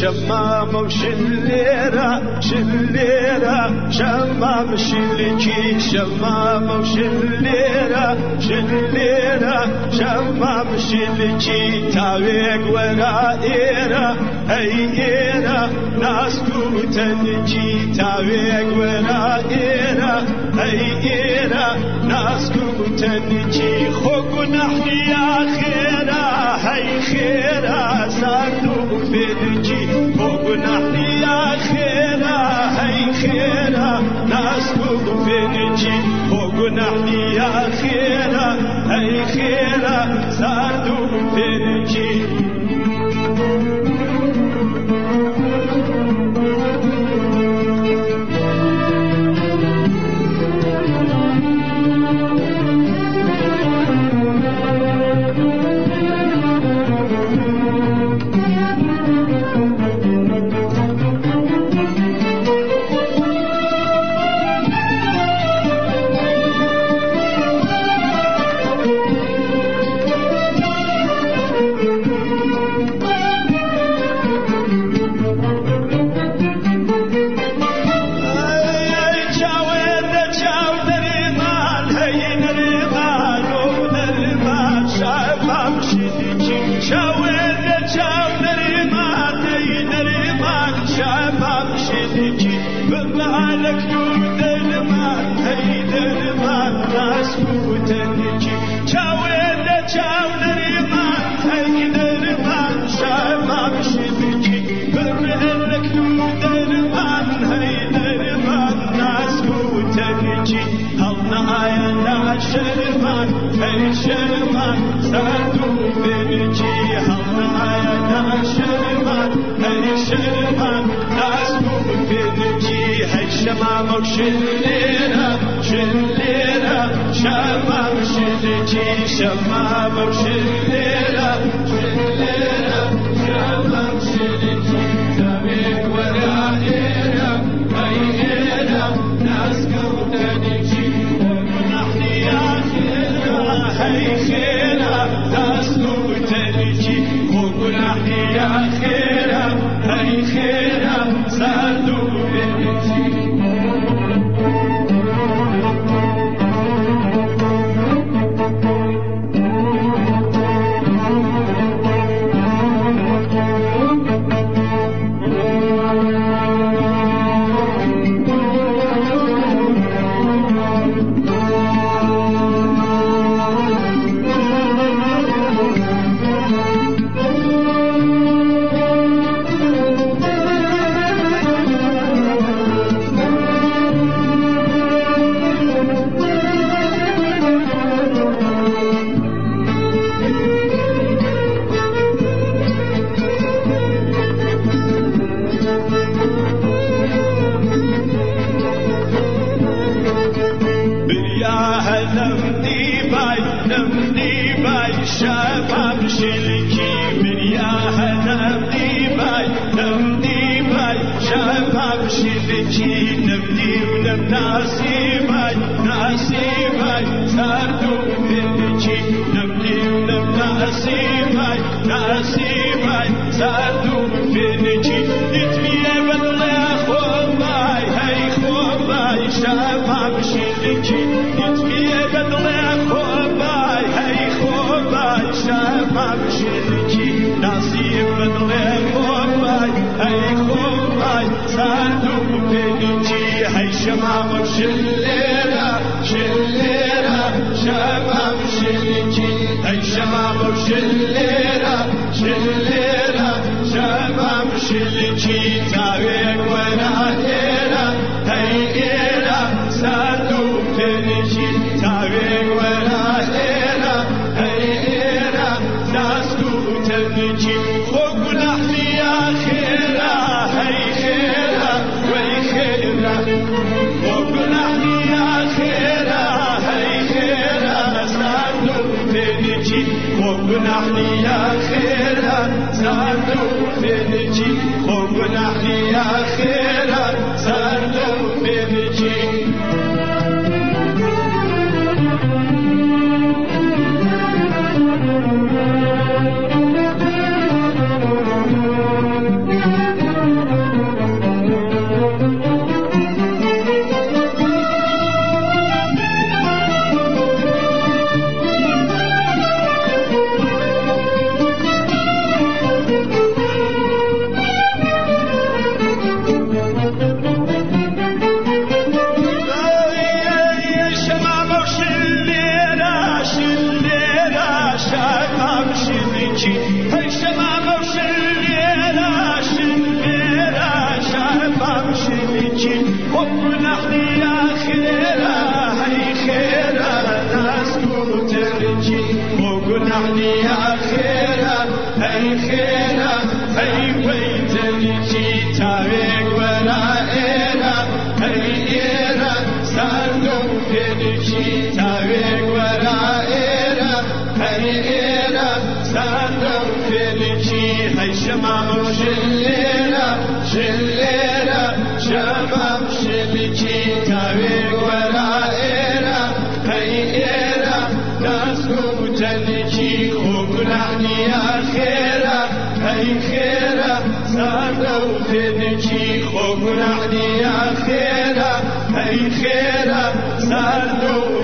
شمام وشليرة شليرة شمام شلكي شمام وشليرة شليرة شمام شلكي تاويق ورائرة هيئرة ناس كوتنجي تاويق ورائرة هيئرة ناس كوتنجي خوك نحن يا خيرة هي خيرة صاروا فينجي خوك نحن يا خيرة هي خيرة ناس كوتنجي خوك نحن يا خيرة هي خيرة صاروا فينجي شرمان سادو بنجي هالنايا شرمان هاي شرمان ناسو بنجي هاي شمام وشليرة شليرة شمام شلجي شمام وشليرة شليرة شمام شلجي تبيك ورائرة هيئرة ناسو بنجي ونحن يا هي خيرة تسلو تنجي وقناحي يا خيرة هي خيرة سادو بنجي شباب شلكي مرياها نبدي باي نبدي باي شباب شلكي نبدي ونبناسي باي ناسي باي ساردو بنجي نبدي ونبناسي باي ناسي باي ساردو بنجي نتمي بالله خوباي هاي خوباي شباب شلكي نتمي بالله خوباي هاي خوباي شباب شلكي نصيب بدل خوباي هاي خوباي صادق بنجي هاي شمام شليرة شليرة شباب شلكي هاي شمام شليرة شليرة شباب شلكي تاويك وناهيرة هاي صادق بنجي تاويك وناهيرة تنجي خوك نحلي يا خيرة هي خيرة وي خيرة خوك نحلي يا خيرة هي خيرة صادو بنجي خوك نحلي يا خيرة صادو بنجي خوك نحلي يا خيرة صادو بنجي تنكي وقنعني يا خيرا أي خيرا أي ويتنكي تاريخ ورائنا أي إيرا سالو فينكي تاريخ ورائنا أي إيرا سالو فينكي هاي شمام شلينا شلينا شمام شلكي تاريخ ورائنا أي إيرا ناسكو تنكي وقنعني يا خيرا أي خيرا سالو فينكي وقنعني يا خيرا أي خيرا سالو